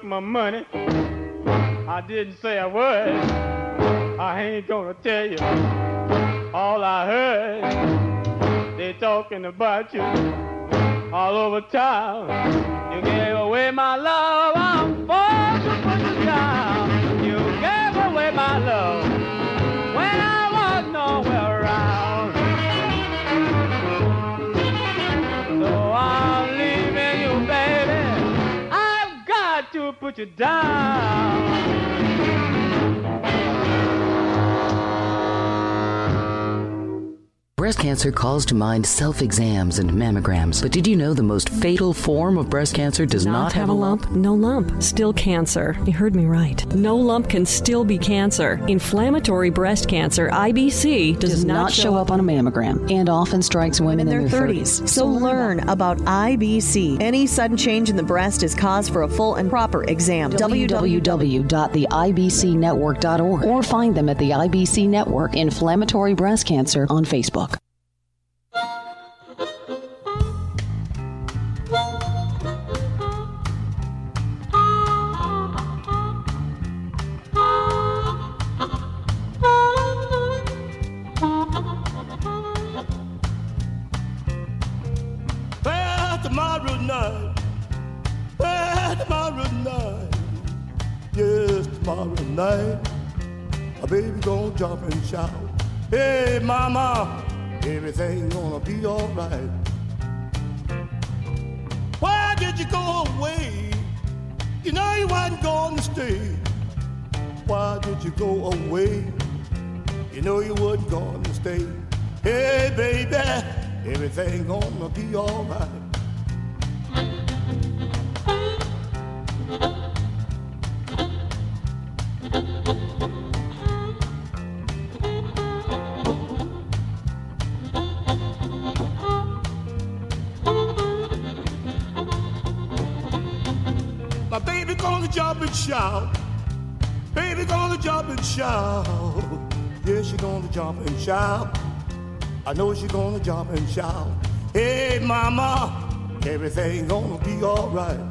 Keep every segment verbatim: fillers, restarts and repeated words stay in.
my money. I didn't say a word. I ain't gonna tell you all I heard. They talking about you all over town. You gave away my love, I'm forced to put you down. You gave away my love when I was nowhere around. So I'm leaving you, baby. I've got to put you down. Breast cancer calls to mind self-exams and mammograms. But did you know the most fatal form of breast cancer does not, not have, have a lump? lump? No lump. Still cancer. You heard me right. No lump can still be cancer. Inflammatory breast cancer, I B C, does, does not, not show up on a mammogram and often strikes women in, in their thirties. So learn about I B C. Any sudden change in the breast is cause for a full and proper exam. w w w dot the i b c network dot org or find them at the I B C Network Inflammatory Breast Cancer on Facebook. Tomorrow night, well, tomorrow night, yes, tomorrow night, my baby gonna jump and shout, hey, mama, everything gonna be alright. Why did you go away? You know you wasn't gonna stay. Why did you go away? You know you wasn't gonna stay. Hey, baby, everything gonna be alright. My baby gonna jump and shout. Baby gonna jump and shout. Yeah, she gonna jump and shout. I know she gonna jump and shout. Hey, mama, everything gonna be alright.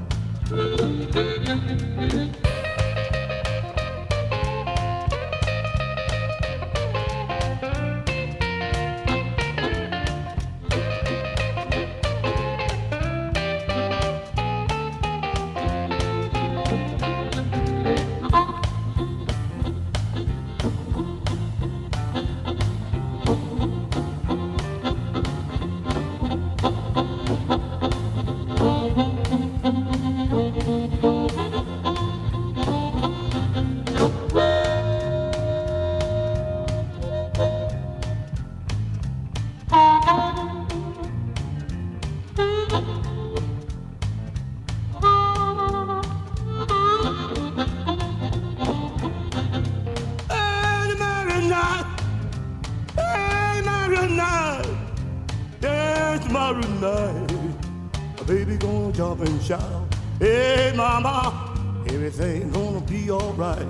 Shout, hey mama, everything gonna be alright.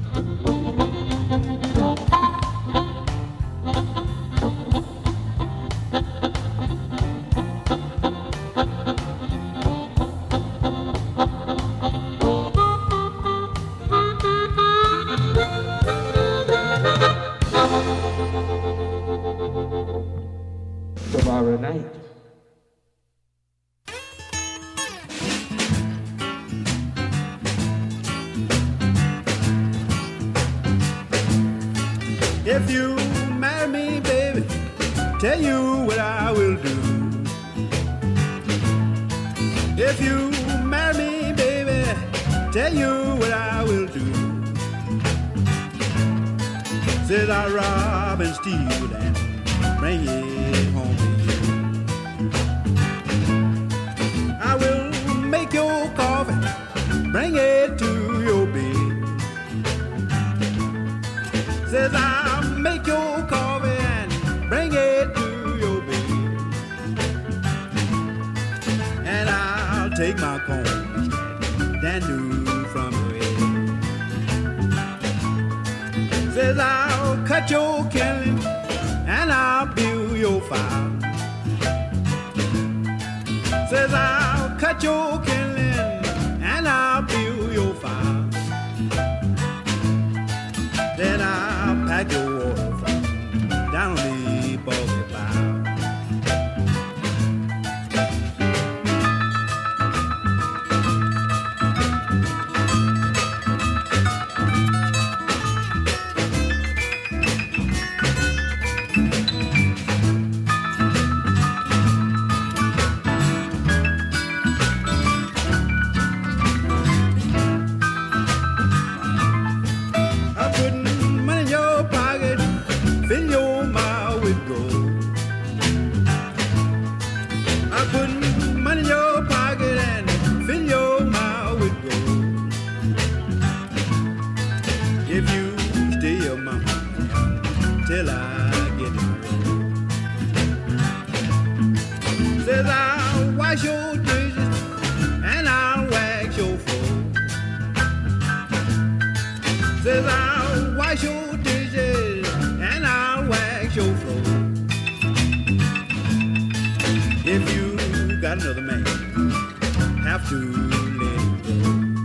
Tomorrow night. If you marry me, baby, tell you what I will do. If you marry me, baby, tell you what I will do. Says I rob and steal and bring it home to you. I will make your coffee, bring it to your bed. Says I'll make your coffee and bring it to your bed. And I'll take my comb and do from your head. Says I'll cut your kindling and I'll build your fire. Says I'll cut your kindling and I'll build your fire. Start putting money in your pocket and fill your mouth with gold. If you stay your mama till I get it. Says I'll wash your dishes and I'll wax your floor. Says I'll wash your dishes and I'll wax your floor. If you got another man, have to let him go.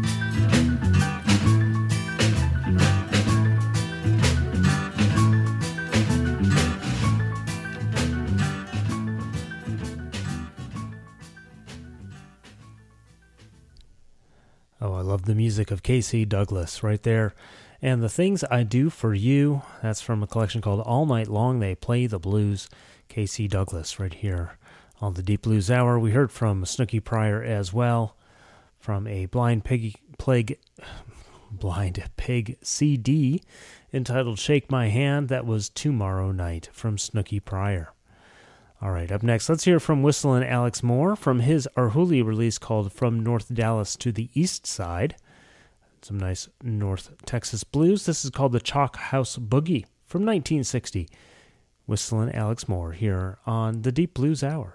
Oh, I love the music of K C Douglas right there. And The Things I Do For You, that's from a collection called All Night Long They Play the Blues. K C Douglas right here on the Deep Blues Hour. We heard from Snooky Pryor as well, from a Blind Pig Plague, Blind Pig C D entitled Shake My Hand. That was Tomorrow Night from Snooky Pryor. All right, up next, let's hear from Whistlin' Alex Moore from his Arhoolie release called From North Dallas to the East Side. Some nice North Texas blues. This is called the Chalk House Boogie from nineteen sixty. Whistlin' Alex Moore here on the Deep Blues Hour.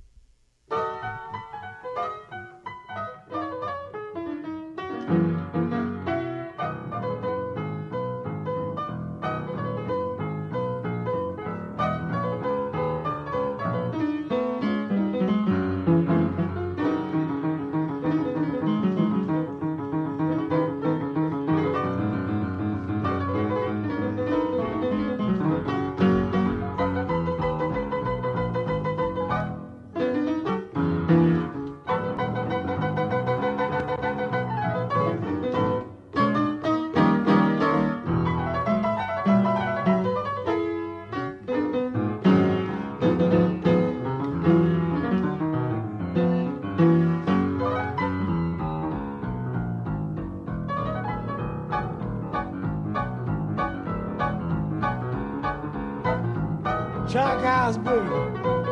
Chalk House Boogie.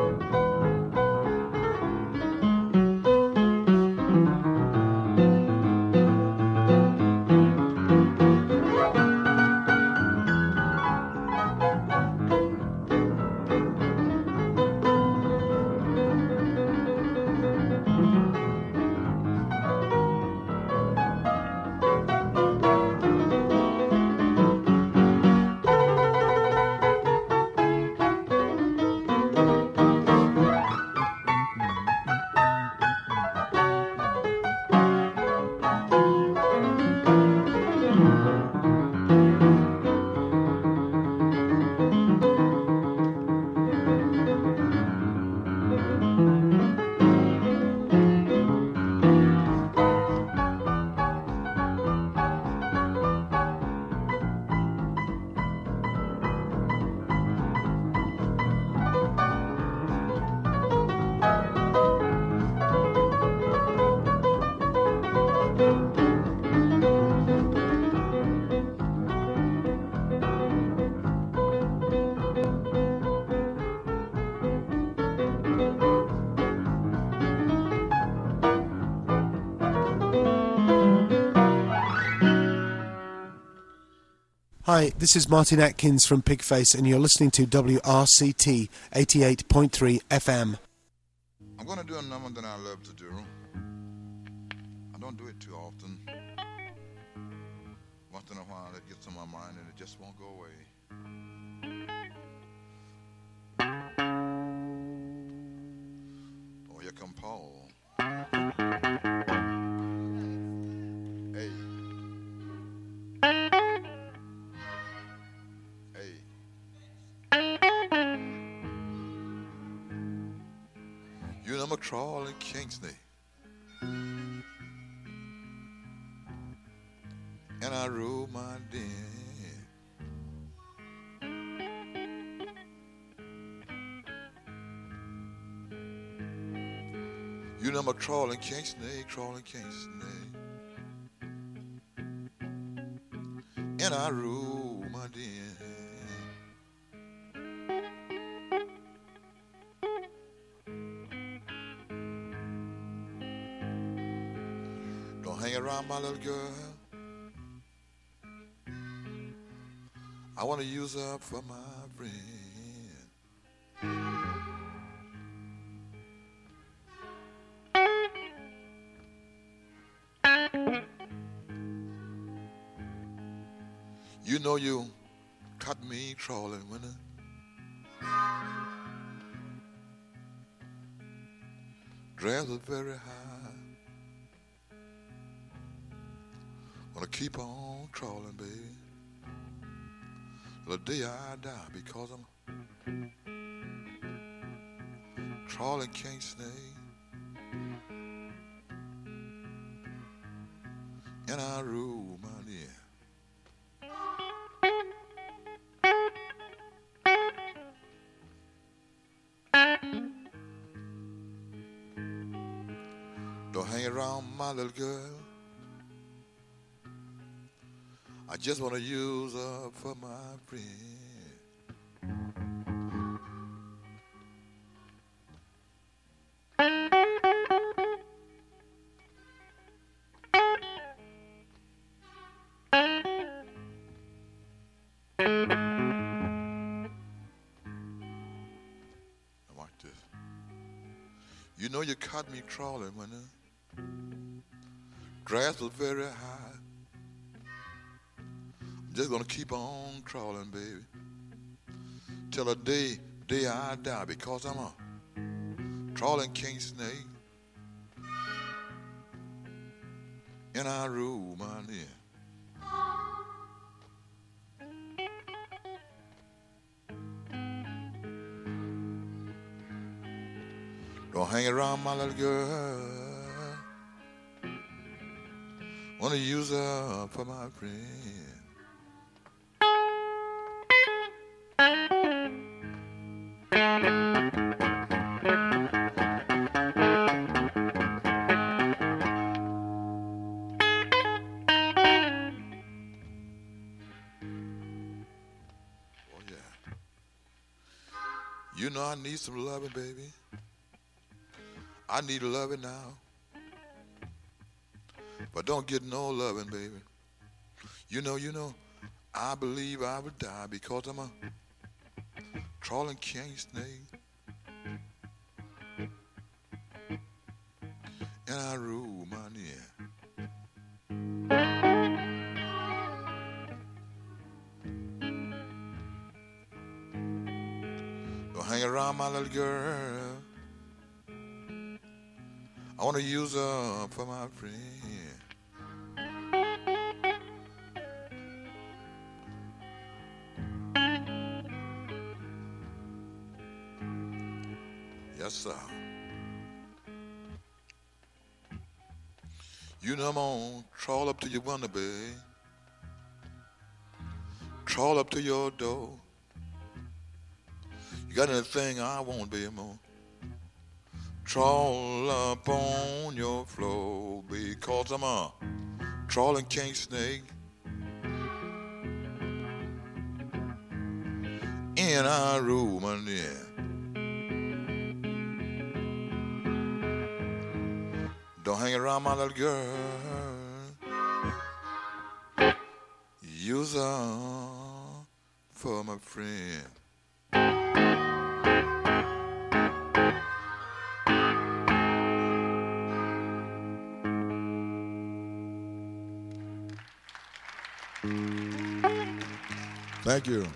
Hi, this is Martin Atkins from Pigface, and you're listening to W R C T eighty-eight point three F M. I'm going to do a number that I love to do. I don't do it too often. Once in a while it gets on my mind and it just won't go away. Oh, here come Paul. Hey. You know, I'm a crawling Kingsney, and I rule my den. You know, I'm a crawling Kingsney, crawling Kingsney, and I rule my den. Don't hang around my little girl. I want to use her for my friend. You know you caught me crawling when I dress was very high. Wanna keep on crawling, baby. The day I die, because I'm crawling can't snake. And I rule my dear. Don't hang around my little girl. I just want to use her for my friend. Now watch this. You know you caught me crawling when the grass was very high. Just gonna keep on crawling, baby, till the day, day I die, because I'm a crawling king snake, and I rule my near. Don't hang around my little girl. Wanna use her for my friend. You know I need some loving, baby. I need loving now. But don't get no loving, baby. You know, you know, I believe I would die because I'm a crawling king snake. And I rule my near. Hang around my little girl. I want to use her for my friend. Yes, sir. You know I'm gonna crawl up to your window, babe. Crawl up to your door. You got anything I want, baby, more? Crawl up on your floor, because I'm a crawling king snake. And I rule my near. Don't hang around my little girl. Use her for my friend. Thank you.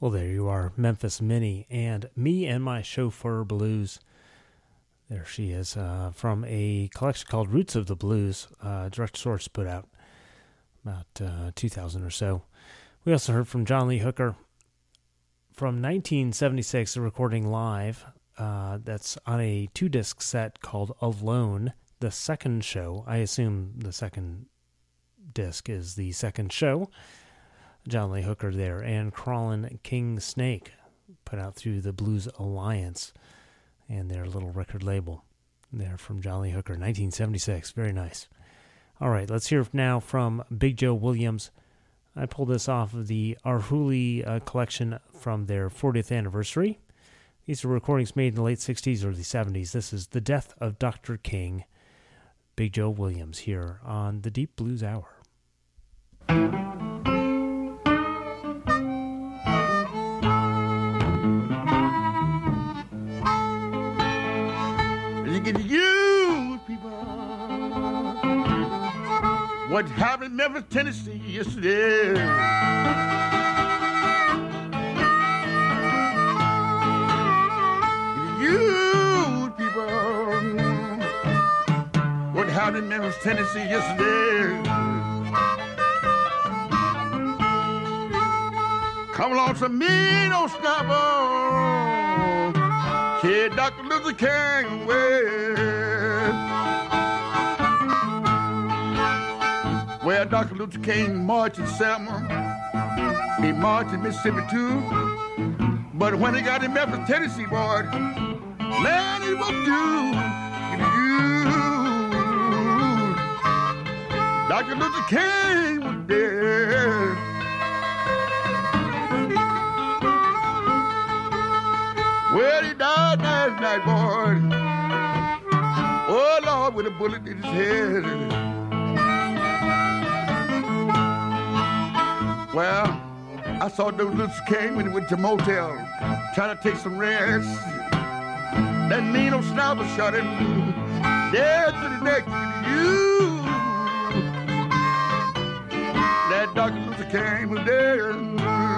Well, there you are, Memphis Minnie and Me and My Chauffeur Blues. There she is, uh, from a collection called Roots of the Blues, uh, Direct Source put out about uh, two thousand or so. We also heard from John Lee Hooker from nineteen seventy-six, a recording live uh, that's on a two-disc set called Alone, the second show. I assume the second disc is the second show. John Lee Hooker there, and Crawlin' King Snake, put out through the Blues Alliance and their little record label there from John Lee Hooker, nineteen seventy-six. Very nice. All right, let's hear now from Big Joe Williams. I pulled this off of the Arhoolie uh, collection from their fortieth anniversary. These are recordings made in the late sixties or the seventies. This is The Death of Doctor King. Big Joe Williams here on the Deep Blues Hour. Look at you, people. What happened in Memphis, Tennessee yesterday? You, people. What happened in Memphis, Tennessee yesterday? Come along, some mean old snapper. Kid Doctor Luther King way. Well, Doctor Luther King marched in Selma. He marched in Mississippi too. But when he got in Memphis, Tennessee, boy, man, he won't do you. Doctor Luther King was dead. Well, he died last night, boy. Oh, Lord, with a bullet in his head. Well, I saw those Luther King when he went to motel, trying to take some rest. That mean old sniper shot him dead to the neck. You, that Doctor Luther King was dead.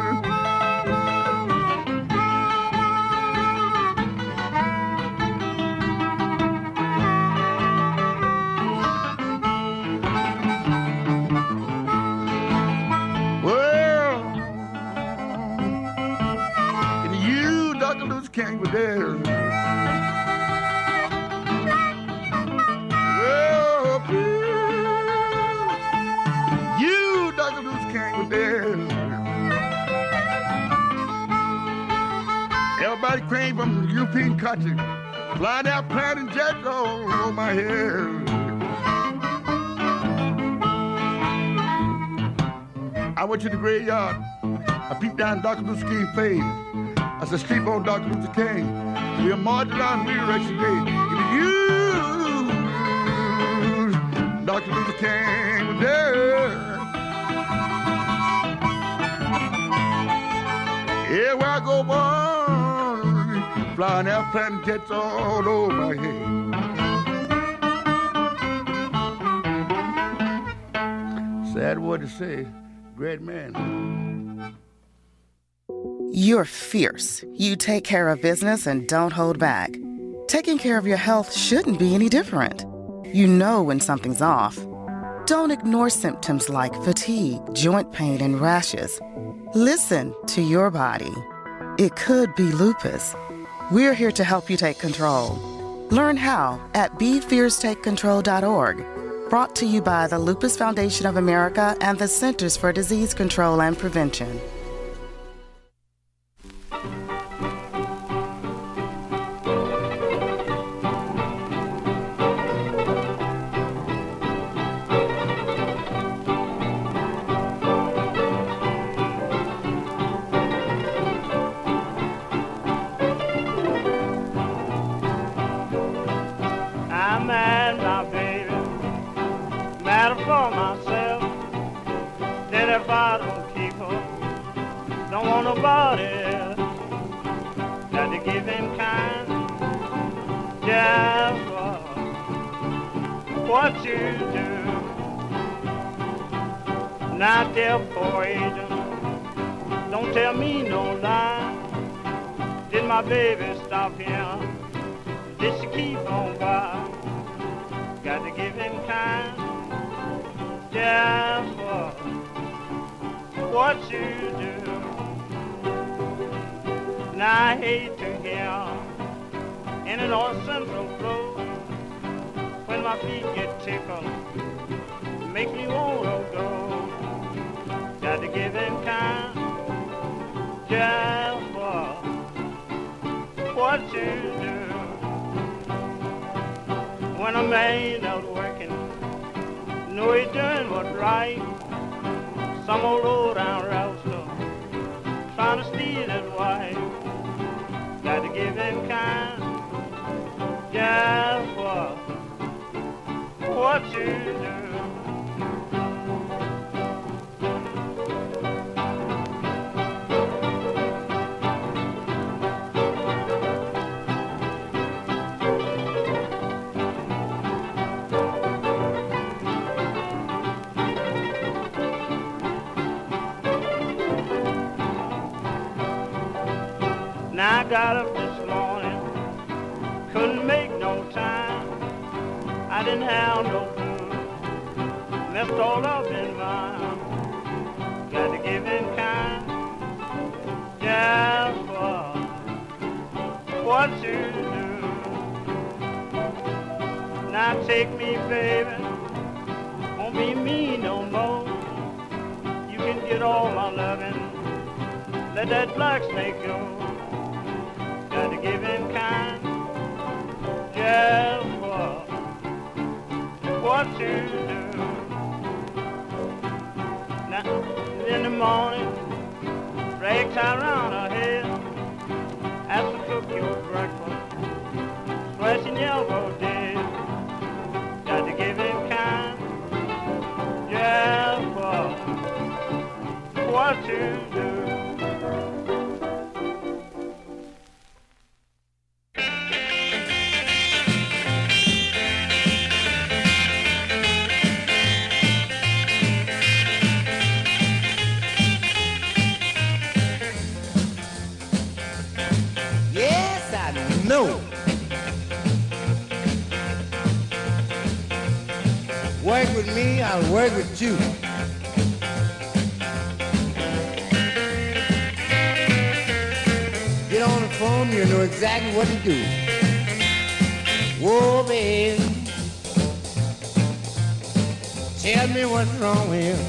King was there. Oh, you, Doctor Luther King was there. Everybody came from the European country, flying out, planting jets all over my head. I went to the graveyard. I peeped down Doctor Luther King's face. I said, sleep on Doctor Luther King. We'll march on Resurrection Day. You, Doctor Luther King was there. Yeah, where I go, boy, flying out, planting jets all over my head. Sad word to say, great man. You're fierce. You take care of business and don't hold back. Taking care of your health shouldn't be any different. You know when something's off. Don't ignore symptoms like fatigue, joint pain, and rashes. Listen to your body. It could be lupus. We're here to help you take control. Learn how at be fierce take control dot org. Brought to you by the Lupus Foundation of America and the Centers for Disease Control and Prevention. Don't tell me no lie. Did my baby stop here? Did she keep on by? Got to give him time just for what you do. Now I hate to hear in an North Central flow when my feet get tickled, make me wanna go. Got to give him time just for what you do. When a man out working, know he doing what's right. Some old low down rouster trying to steal his wife. Got to give him kind just for what you do. Now I got up this morning, couldn't make no time. I didn't have no food, messed all up in mine. Got to give him kind, just for what you do. Now take me, baby, won't be me no more. You can get all my loving, let that black snake go. Got to give him kind, just for what you do. Now, in the morning, rag tie around her head, ask to cook your breakfast, scratching your elbow dead. Got to give him kind, just for what you do. No. Work with me, I'll work with you. Get on the phone, you know exactly what to do. Whoa, baby, tell me what's wrong with you.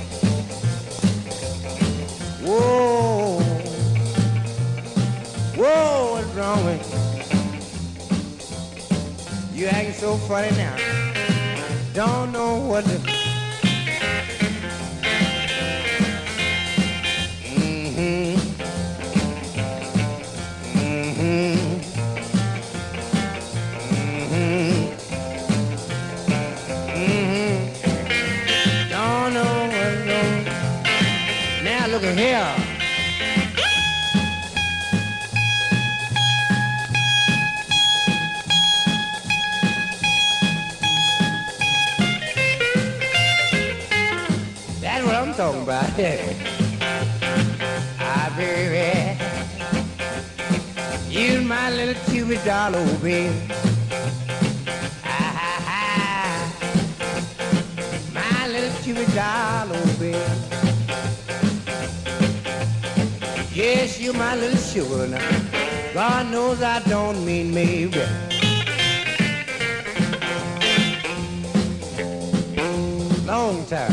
Whoa, whoa, what's wrong with you? You acting so funny now. Don't know what to. Mm-hmm. Mm-hmm. Mm-hmm. Mm-hmm. Don't know what to do. Now look at here. Talking about it. Ah, baby, you my little Cupid doll, oh baby. Ah, ah, ah. My little Cupid doll, oh baby. Yes, you my little sugar now. God knows I don't mean maybe. Long time.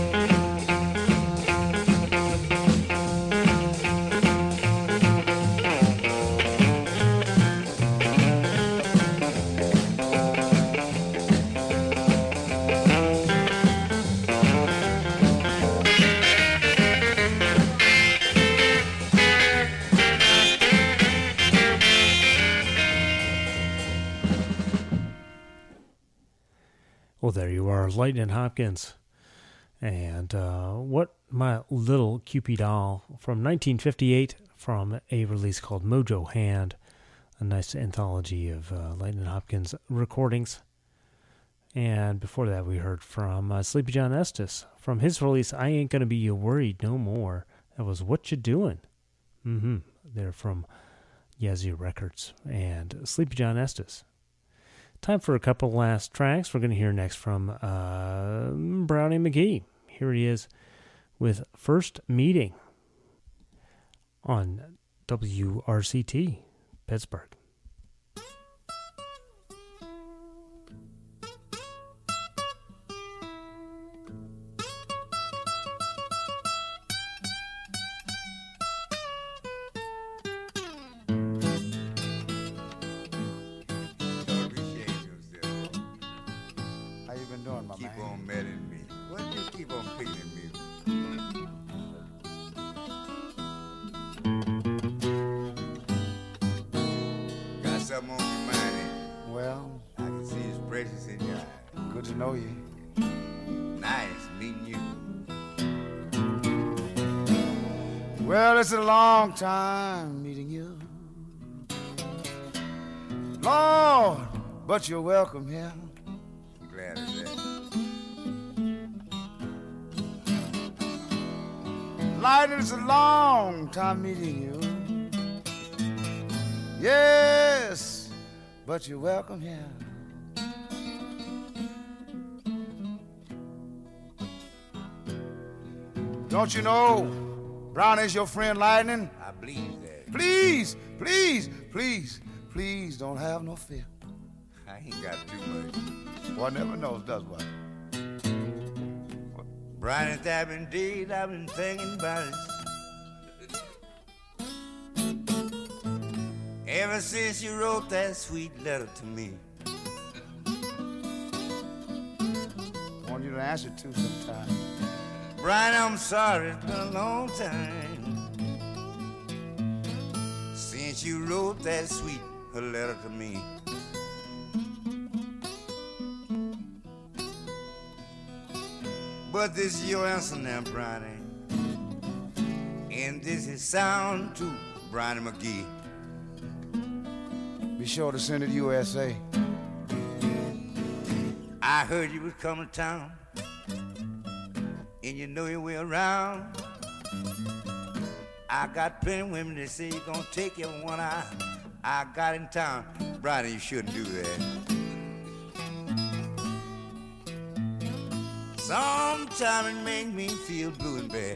Well, there you are, Lightning Hopkins. And uh, What My Little Cupid Doll from nineteen fifty-eight from a release called Mojo Hand, a nice anthology of uh, Lightning Hopkins recordings. And before that, we heard from uh, Sleepy John Estes from his release, I Ain't Gonna Be Worried No More. That was What You Doing. Mm-hmm. They're from Yazoo Records and Sleepy John Estes. Time for a couple last tracks. We're going to hear next from uh, Brownie McGhee. Here he is with First Meeting on W R C T, Pittsburgh. It's a long time meeting you, Lord, but you're welcome here. I'm glad of that. Light, it's a long time meeting you. Yes, but you're welcome here. Don't you know Brown is your friend Lightning? I believe that. Please, please, please, please don't have no fear. I ain't got too much. One never knows, does what? Brian, I've been dead, I've been thinking about it. Ever since you wrote that sweet letter to me. I want you to answer too sometime. Brian, I'm sorry, it's been a long time since you wrote that sweet letter to me. But this is your answer now, Brian, and this is sound to Brian McGhee. Be sure to send it to U S A. I heard you was coming to town, and you know your way around. I got plenty of women that say you're gonna take your one eye. I got in town. Brian, you shouldn't do that. Sometimes it makes me feel blue and bad.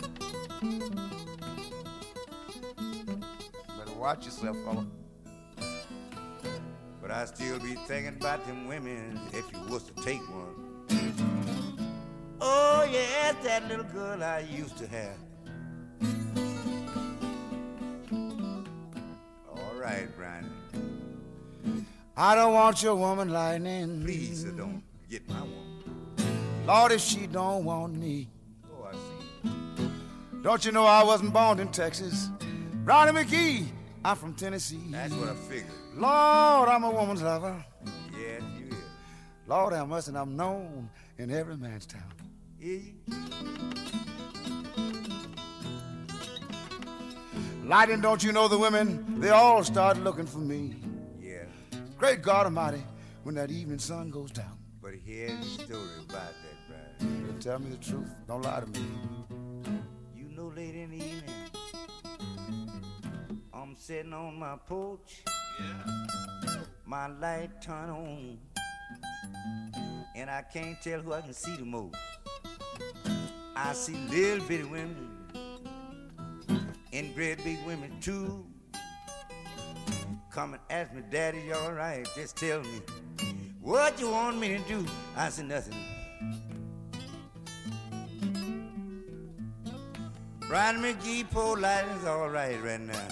Better watch yourself, fella. But I still be thinking about them women if you was to take one. Oh, yeah, that little girl I used to have. All right, Brian. I don't want your woman, Lightning. Please, sir, don't get my woman. Lord, if she don't want me. Oh, I see. Don't you know I wasn't born in Texas? Brownie McGhee, I'm from Tennessee. That's what I figured. Lord, I'm a woman's lover. Yes, you is. Lord, how much and I'm known in every man's town. Yeah. Lightning, don't you know the women, they all start looking for me. Yeah. Great God Almighty, when that evening sun goes down. But here's the story about that, Brian. You tell me the truth, don't lie to me. You know, late in the evening, I'm sitting on my porch. Yeah. My light turn on, and I can't tell who I can see the most. I see little bitty women and great big women too. Come and ask me, Daddy, you all right? Just tell me what you want me to do. I said nothing. Brian McGhee, poor Lightning's all right right now.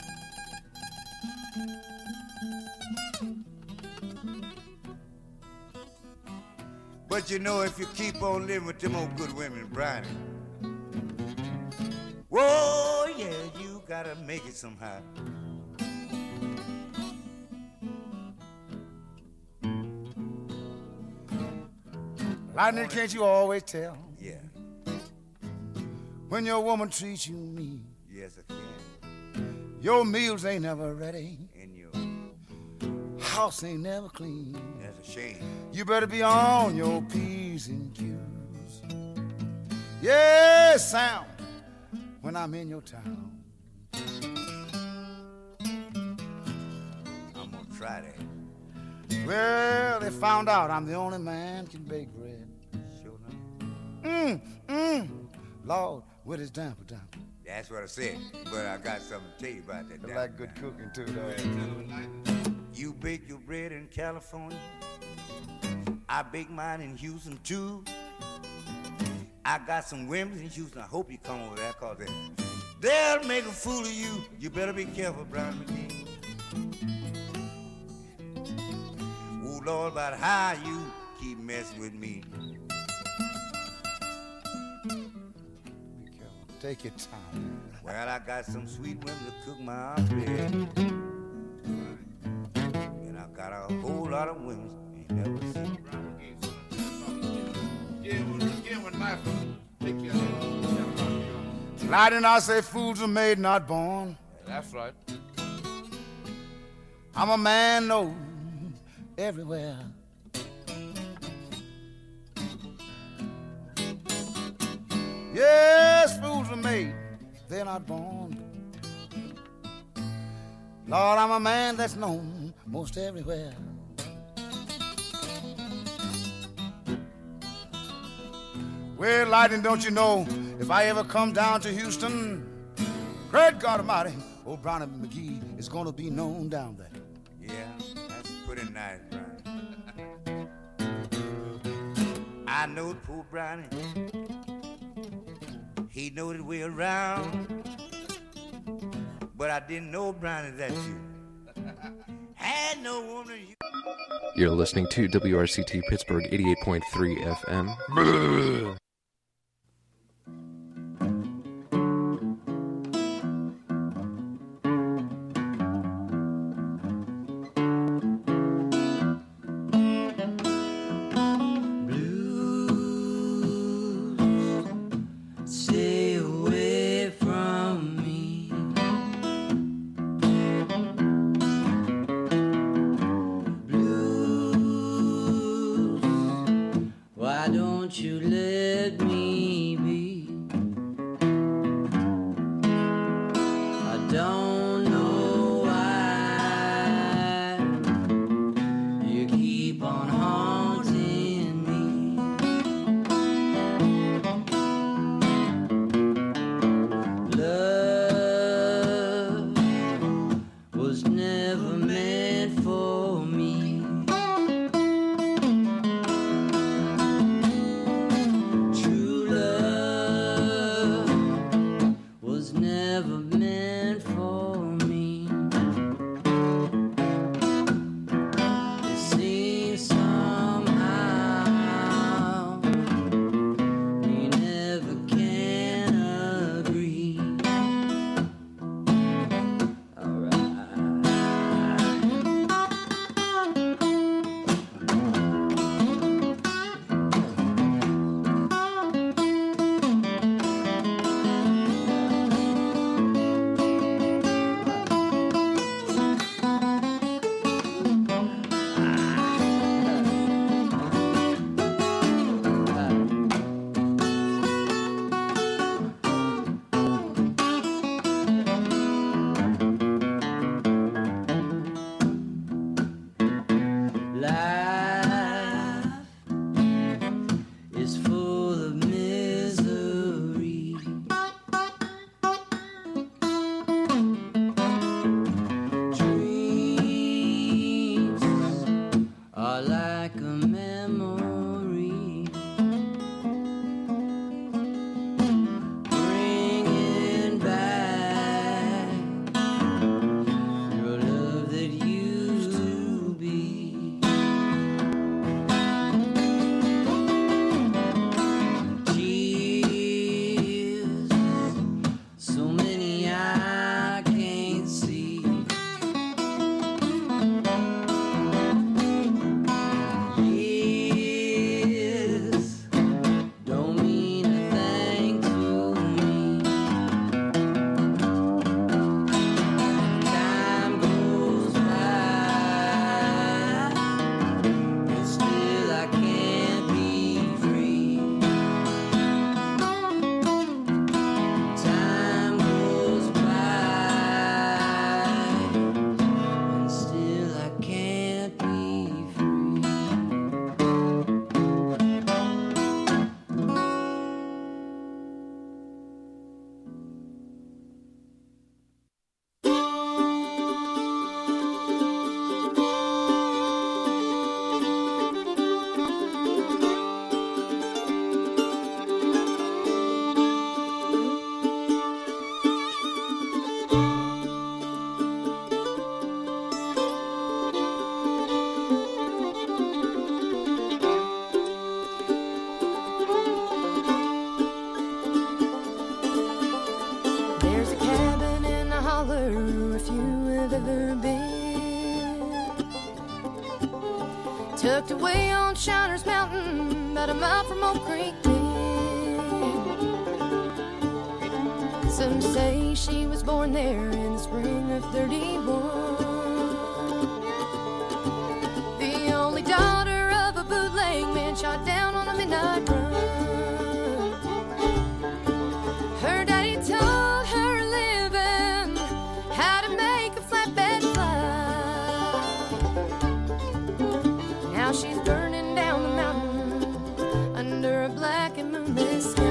But you know, if you keep on living with them old good women, Brian, whoa, yeah, you gotta make it somehow. Lightning, can't you always tell? Yeah. When your woman treats you mean. Yes, I can. Your meals ain't never ready. And your house ain't never clean. That's a shame. You better be on your P's and Q's. Yes, Sam, when I'm in your town. Friday. Well, they found out I'm the only man can bake bread. Sure enough. Mmm, mmm. Lord, with his damper damper. That's what I said. But I got something to tell you about that. I like good cooking too, though. You bake your bread in California. I bake mine in Houston too. I got some women in Houston. I hope you come over there, cause they, they'll make a fool of you. You better be careful, Brown McGee. Oh Lord, about how you keep messing with me. Be careful. Take your time. Well, I got some sweet women to cook my bread. And I got a whole lot of women ain't never seen. Lie did I say fools are made, not born? That's right. I'm a man known everywhere. Yes, fools are made, they're not born. Lord, I'm a man that's known most everywhere. Well, Lightning, don't you know, if I ever come down to Houston, great God Almighty, old Brownie McGee is gonna be known down there. Yeah, that's pretty nice, Brownie. I know poor Brownie. He know his way around, but I didn't know Brownie that you had no woman. You You're listening to W R C T Pittsburgh eighty-eight point three F M. Stay away from me. Blues, why don't you let me be? I don't know why you keep on haunting me. Love was never meant for me. tucked away on Shiners Mountain, about a mile from Oak Creek Bend. Some say she was born there in the spring of thirty-one. The only daughter of a bootleg man shot down on a midnight run. Her daddy taught her living how to make a flatbed fly. Now she's burning down the mountain under a black and moonless sky.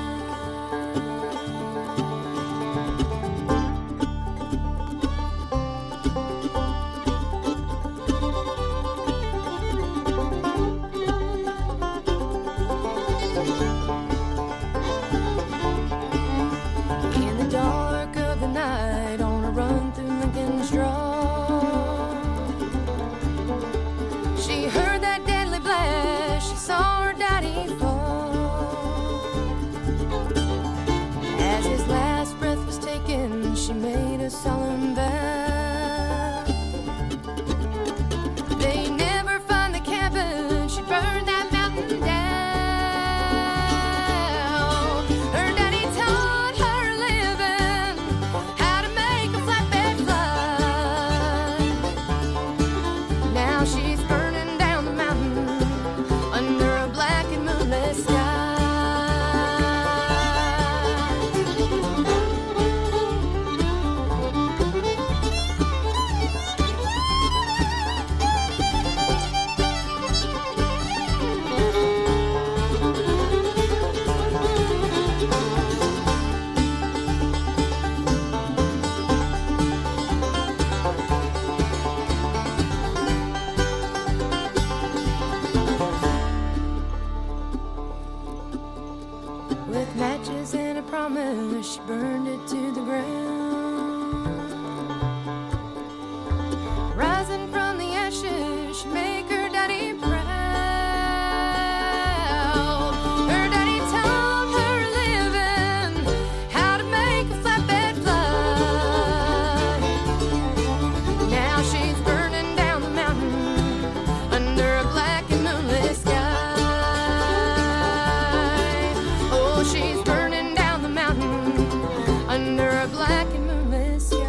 She made a solemn vow. They never find the cabin, she burned that mountain down. Her daddy taught her living how to make a flatbed fly. Now she's burning down the mountain under a black and moonless sky. She burned it to the ground. Rising from the ashes, she make her daddy proud. Her daddy taught her living how to make a flatbed fly. Now she's burning down the mountain under a black and moonless sky. Oh, she's burning down the mountain under a black and moonless sky.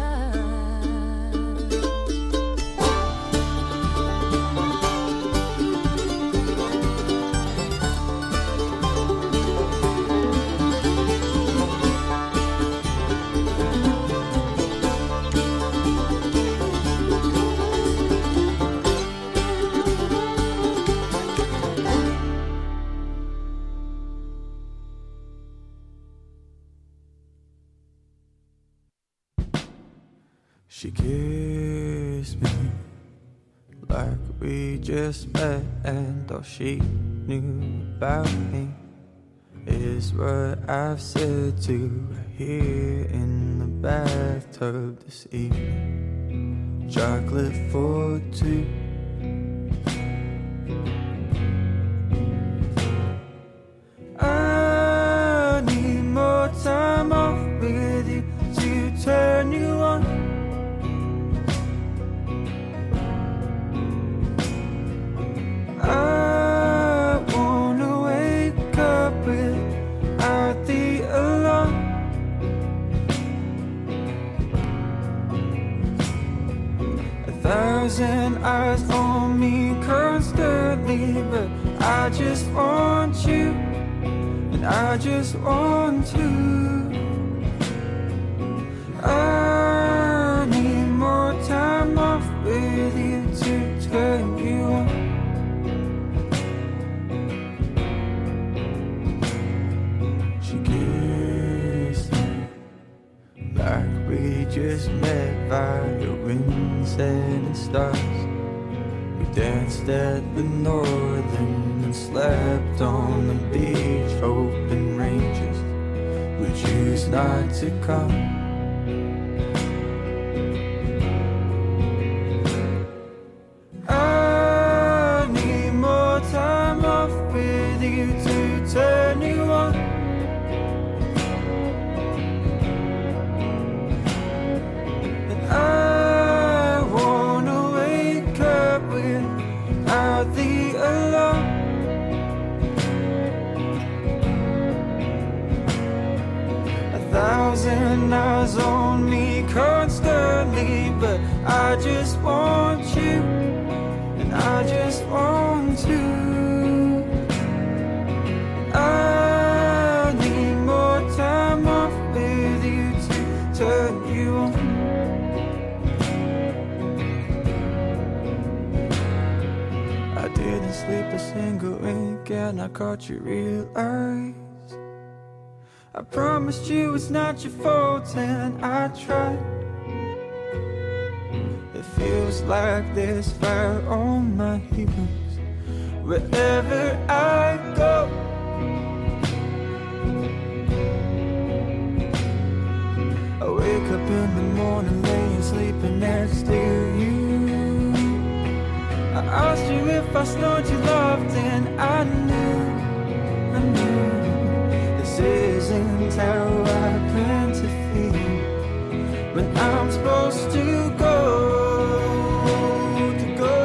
She kissed me like we just met, and all she knew about me is what I've said to her here in the bathtub this evening. Chocolate for two. I need more time off with you to turn you on. I wanna wake up without the alarm. A thousand eyes on me constantly, but I just want you, and I just want to. I need more time off with you to turn you on. Like we just met by the winds and stars. We danced at the northern and slept on the beach, open ranges. We choose not to come. I need more time off with you to turn you on. I wanna wake up without out the alarm. A thousand eyes on me constantly, but I just want you, and I just want to. I need more time off with you to turn you on. I didn't sleep a single wink and I caught your real eyes. I promised you it's not your fault and I tried. It feels like there's fire on my heels wherever I go. I wake up in the morning laying sleeping next to you. I asked you if I snowed you loved and I knew, I knew this isn't how I plan to feel when I'm supposed to go, to go.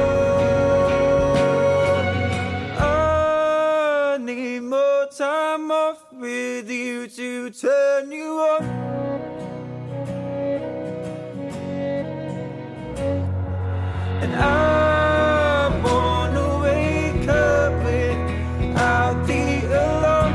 I need more time off with you to turn you on. And I wanna wake up without the alarm.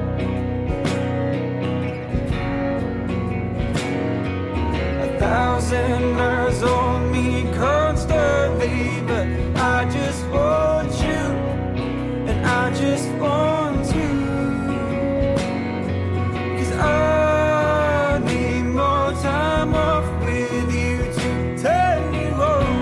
A thousand eyes on me constantly, but I just want you, and I just want to. 'Cause I need more time off with you to turn you on.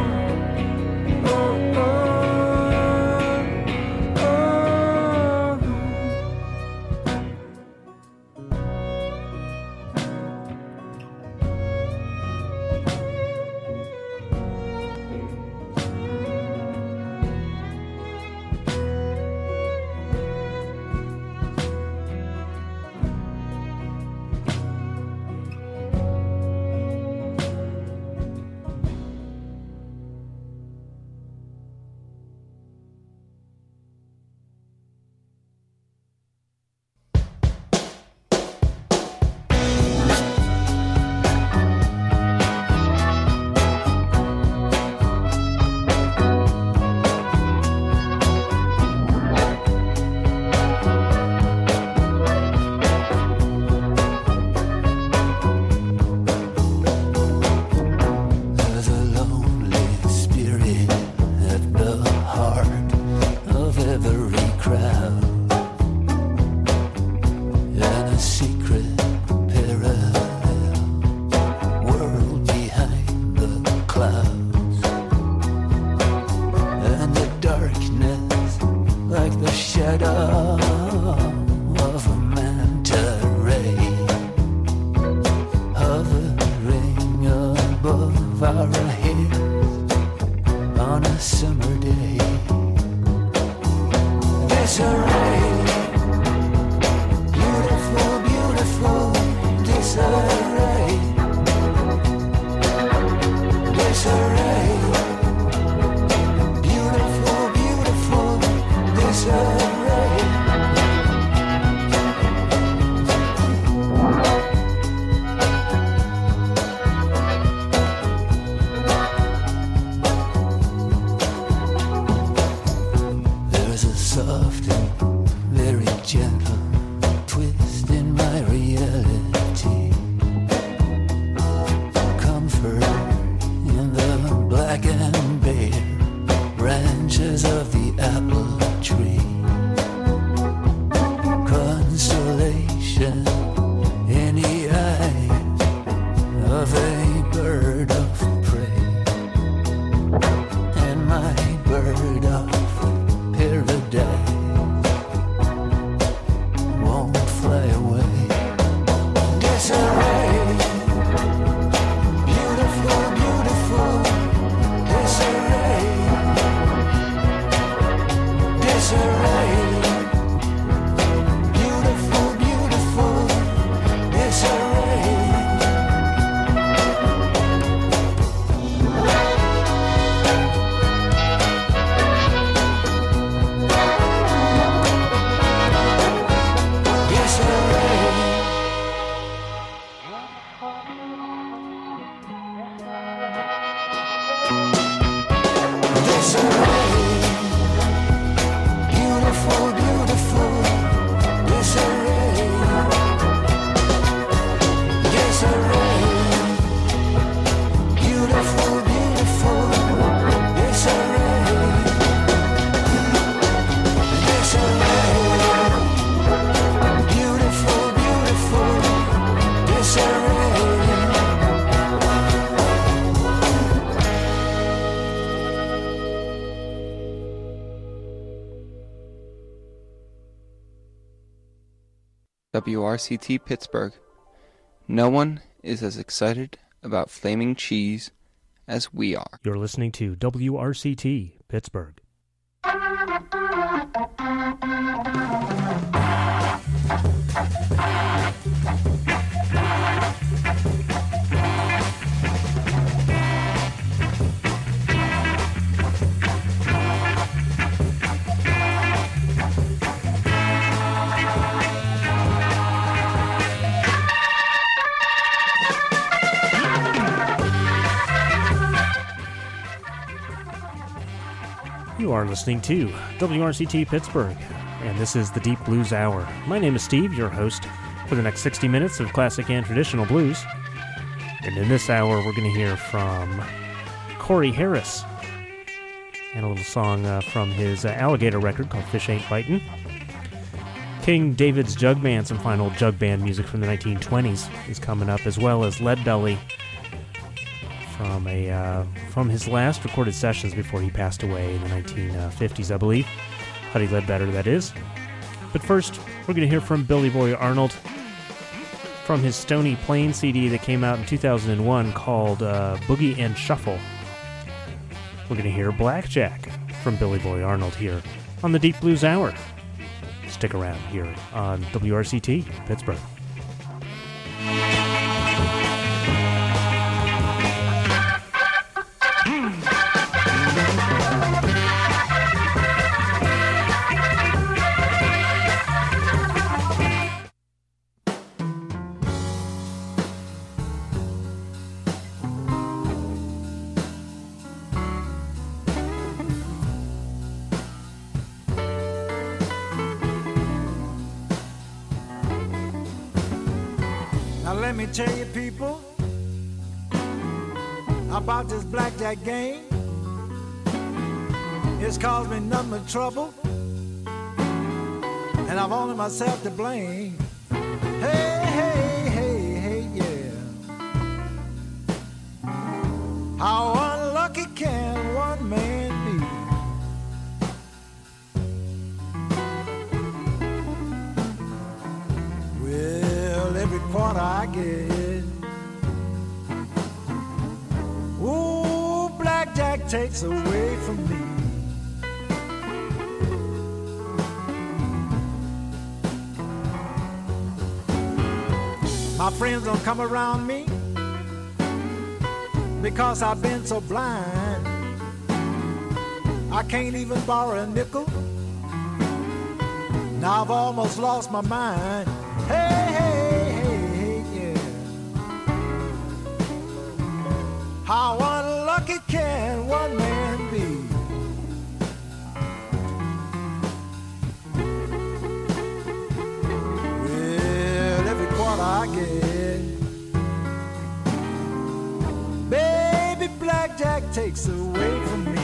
Desiree. W R C T Pittsburgh. No one is as excited about flaming cheese as we are. You're listening to W R C T Pittsburgh. You are listening to W R C T Pittsburgh, and this is the Deep Blues Hour. My name is Steve, your host for the next sixty minutes of classic and traditional blues. And in this hour, we're going to hear from Corey Harris, and a little song uh, from his uh, Alligator record called Fish Ain't Bitin'. King David's Jug Band, some fine old jug band music from the nineteen twenties is coming up, as well as Lead Belly from a uh, from his last recorded sessions before he passed away in the nineteen fifties, I believe. Huddy Ledbetter, that is. But first, we're going to hear from Billy Boy Arnold from his Stony Plain C D that came out in two thousand one called uh, Boogie and Shuffle. We're going to hear Blackjack from Billy Boy Arnold here on the Deep Blues Hour. Stick around here on W R C T Pittsburgh. Let me tell you people about this blackjack game. It's caused me nothing but trouble, and I've only myself to blame. Hey, hey, hey, hey, yeah. How unlucky can one man be? Well, every quarter I get, ooh, blackjack takes away from me. My friends don't come around me because I've been so blind. I can't even borrow a nickel. Now I've almost lost my mind. Hey, hey, hey, hey, yeah. How unlucky can one man be? Well, every quarter I get, baby, blackjack takes away from me.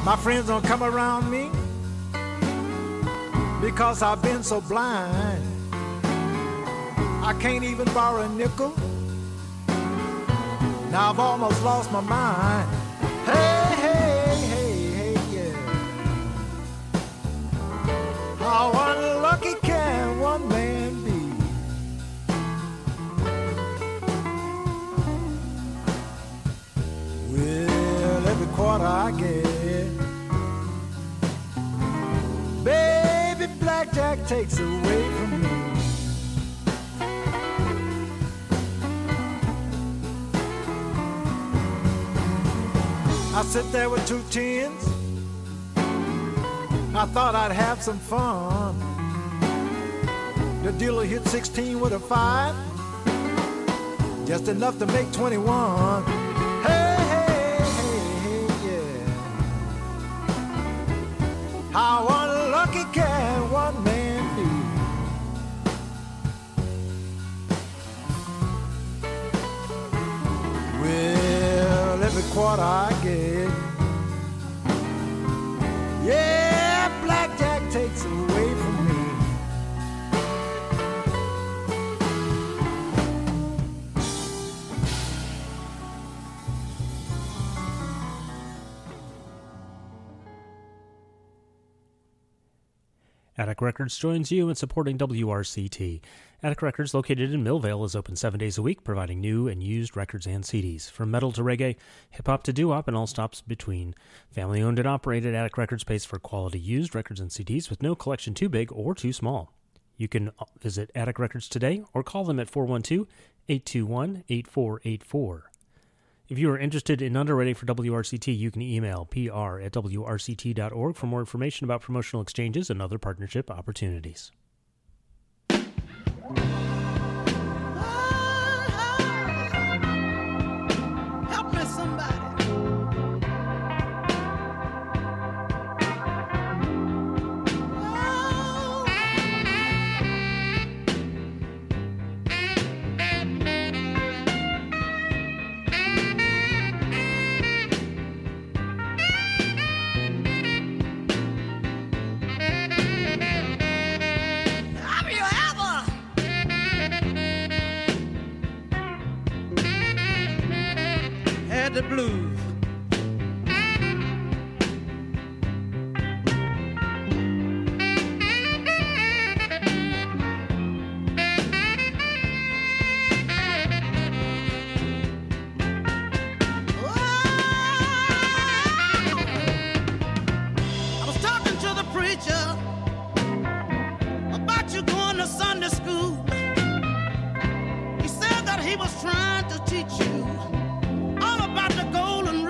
My friends don't come around me because I've been so blind. I can't even borrow a nickel. Now I've almost lost my mind. Hey, hey, hey, hey, yeah. How unlucky can one man be? Well, every quarter I get, baby, blackjack takes away from me. I sit there with two tens. I thought I'd have some fun. The dealer hit sixteen with a five, just enough to make twenty-one. Hey, hey, hey, hey, yeah. How unlucky can one man be? Well, every quarter I get, yeah, blackjack takes away from me. Attic Records joins you in supporting W R C T. Attic Records, located in Millvale, is open seven days a week, providing new and used records and C Ds. From metal to reggae, hip-hop to doo-wop, and all stops between. Family-owned and operated, Attic Records pays for quality used records and C Ds with no collection too big or too small. You can visit Attic Records today or call them at four one two, eight two one, eight four eight four. If you are interested in underwriting for W R C T, you can email P R at W R C T dot org for more information about promotional exchanges and other partnership opportunities. Help me, somebody. The blues. I was talking to the preacher about you going to Sunday school. He said that he was trying to teach you all about the golden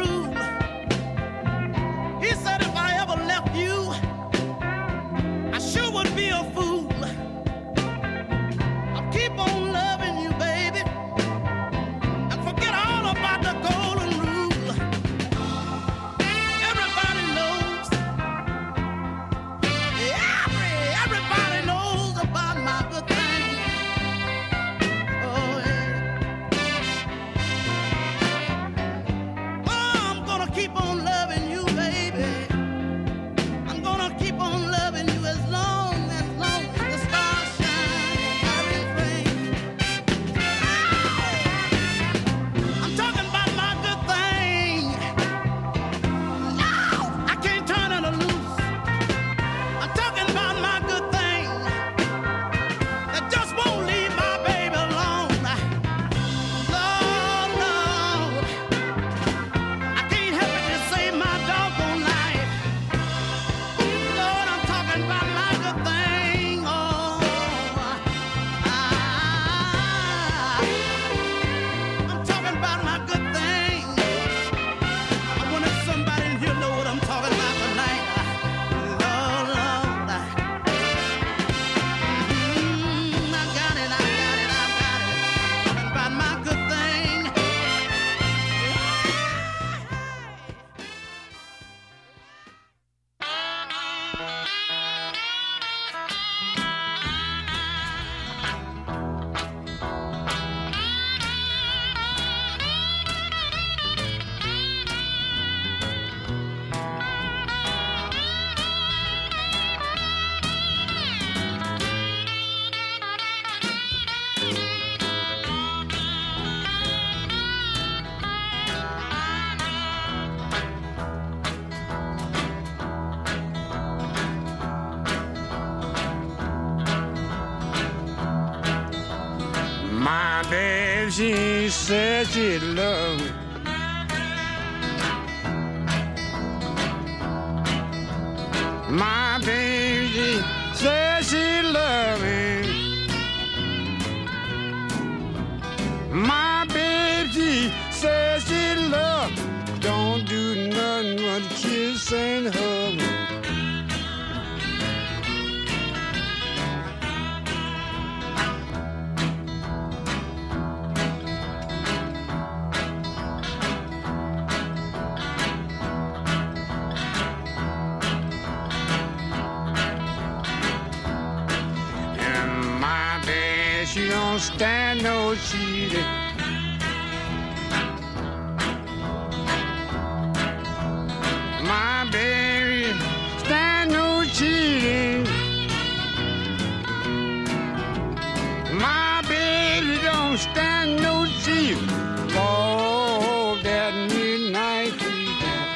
baby, she said she loved me. My baby said she loved me. My baby said she loved me. Don't do nothing but kiss and hug me. She don't stand no cheating. My baby stand no cheating. My baby don't stand no cheating. Oh, that midnight creeping.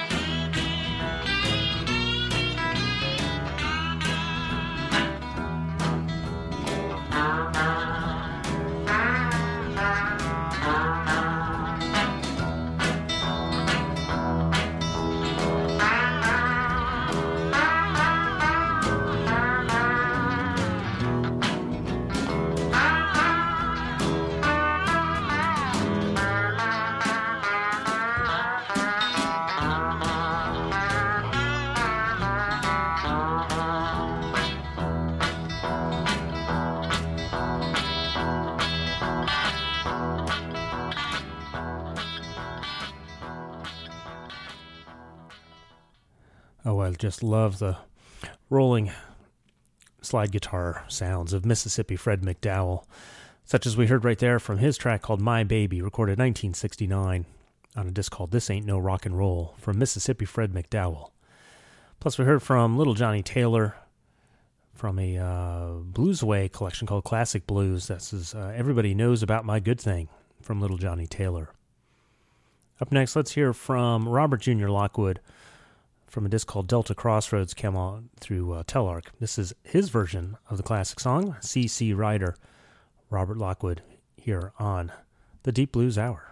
Oh, I just love the rolling slide guitar sounds of Mississippi Fred McDowell, such as we heard right there from his track called My Baby, recorded nineteen sixty-nine on a disc called This Ain't No Rock and Roll from Mississippi Fred McDowell. Plus we heard from Little Johnny Taylor from a uh, Blues Away collection called Classic Blues. This is uh, Everybody Knows About My Good Thing from Little Johnny Taylor. Up next, let's hear from Robert Junior Lockwood from a disc called Delta Crossroads, came out through uh, Telarc. This is his version of the classic song, C C Rider. Robert Lockwood here on the Deep Blues Hour.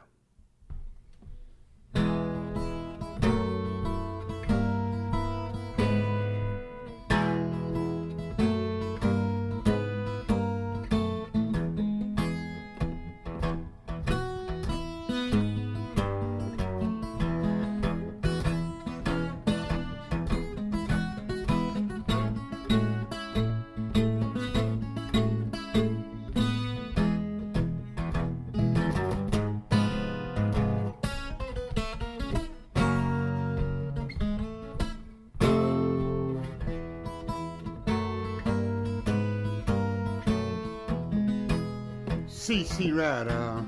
C C Rider,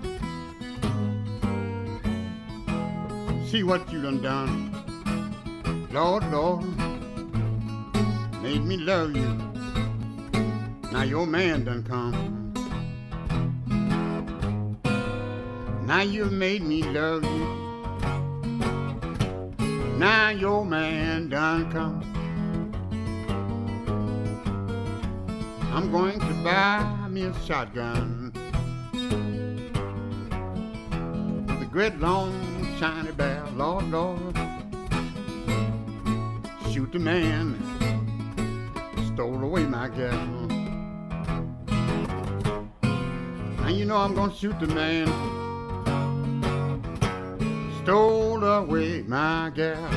see what you done done. Lord, Lord, made me love you. Now your man done come. Now you've made me love you. Now your man done come. I'm going to buy me a shotgun. Great long shiny barrel, Lord, Lord. Shoot the man, stole away my gal. Now you know I'm gonna shoot the man, stole away my gal.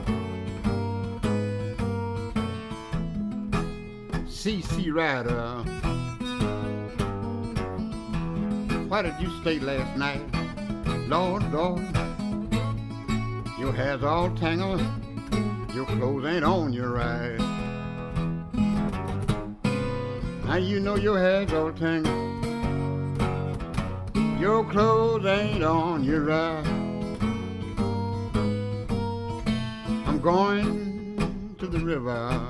C C Rider, why did you stay last night? Lord, Lord, your hair's all tangled, your clothes ain't on you right. Now you know your hair's all tangled, your clothes ain't on you right. I'm going to the river,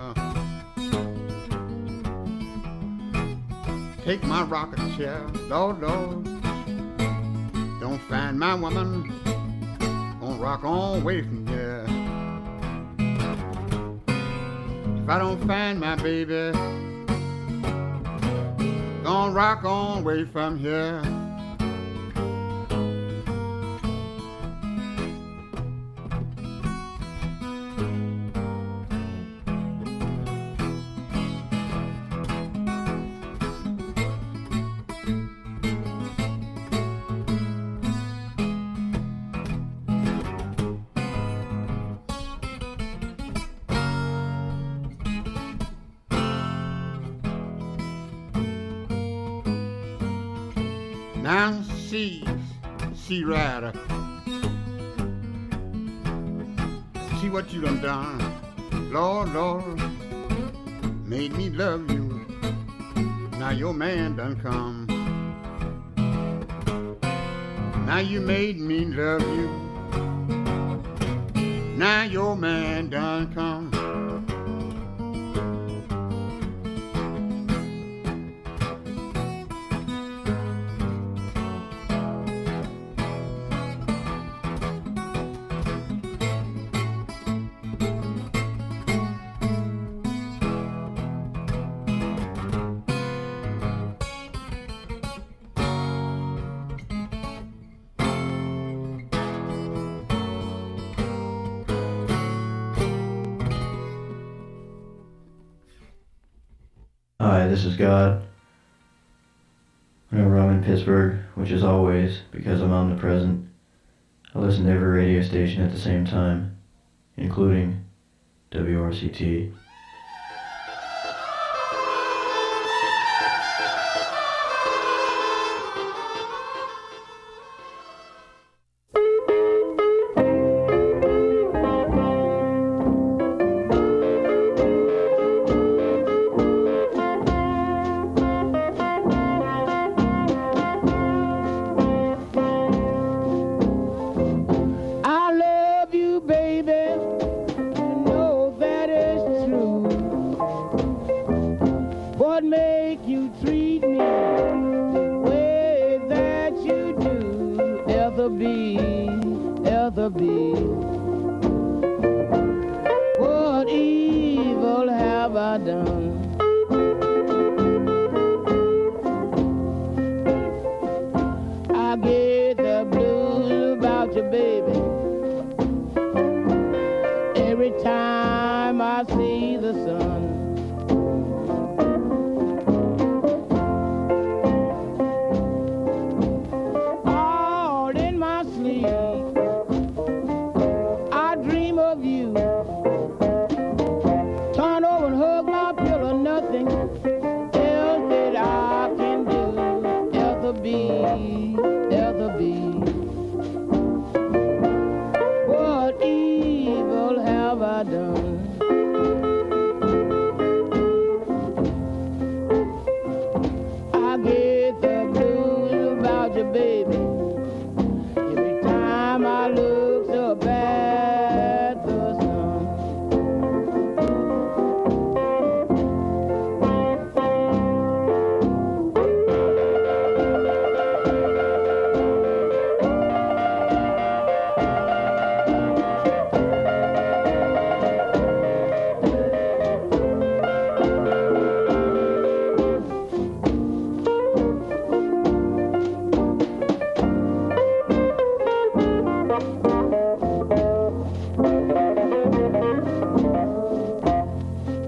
take my rocking chair, Lord, Lord. Don't find my woman, gonna rock on away from here. If I don't find my baby, gonna rock on away from here. Now see, see rider. See what you done done. Lord, Lord, made me love you. Now your man done come. Now you made me love you. Now your man done come. Hi, this is God. Whenever I'm in Pittsburgh, which is always because I'm omnipresent, I listen to every radio station at the same time, including W R C T. Every time I see the sun.